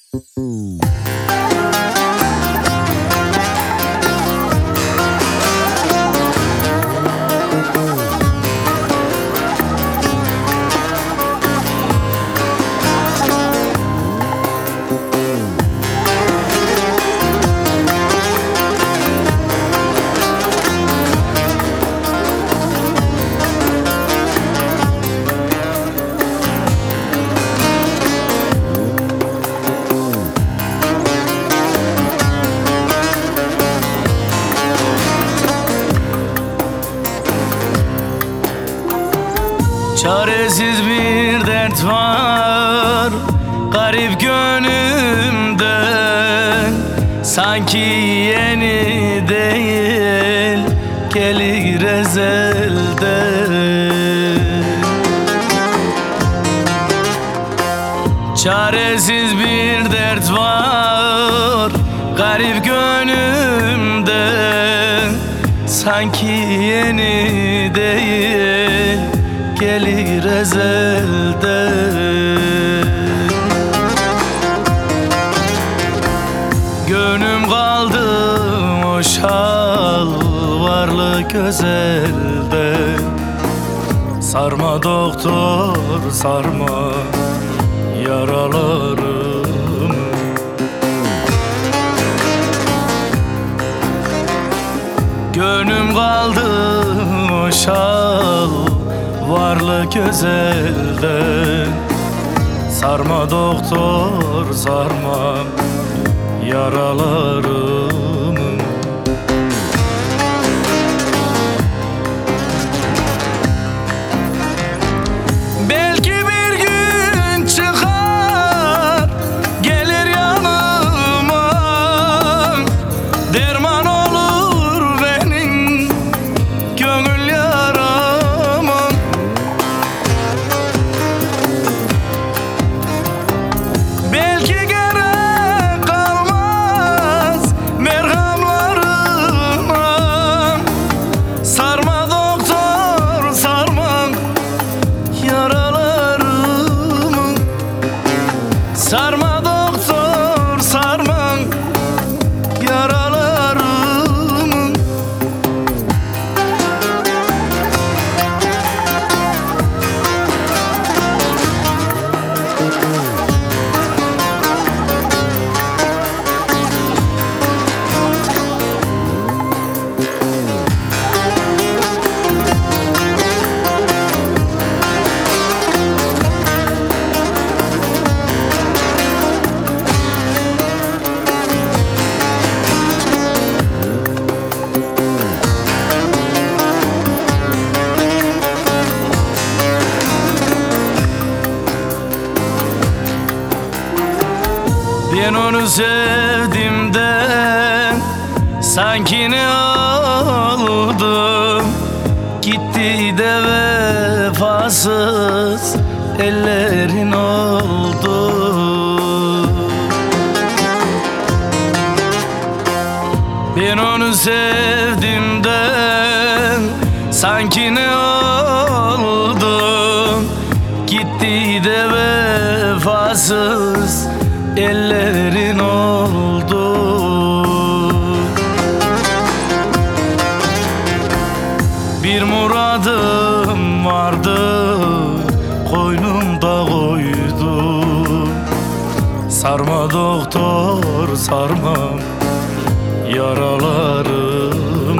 Çaresiz bir dert var garip gönlümde, sanki yeni değil gelir ezelde. Çaresiz bir dert var garip gönlümde, sanki yeni değil gelir ezelde. Gönlüm kaldı o şal varlı gözelde. Sarma doktor sarma yaralarım. Gönlüm kaldı o şal varlı gözelde. Sarma doktor sarma yaralarımı. Belki bir gün çıkar gelir yanıma, derman olur benim gönül yarama. Belki gerek kalmaz merhamlarıma. Sarma doktor sarma yaralarımı. Sarma doktor sarma yaralarımı. Ben onu sevdim de sanki ne oldu, gitti de vefasız ellerin oldu. Ben onu sevdim de sanki ne oldu, gitti de vefasız ellerin oldu. Bir muradım vardı koynumda koydum. Sarma doktor sarma yaralarım.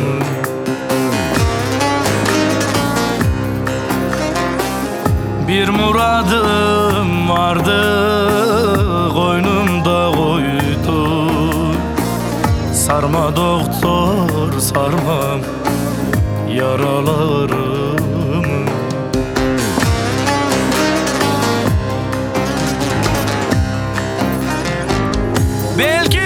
Bir muradım vardı koynumda koydum. Sarma doktor sarma yaralarım. Belki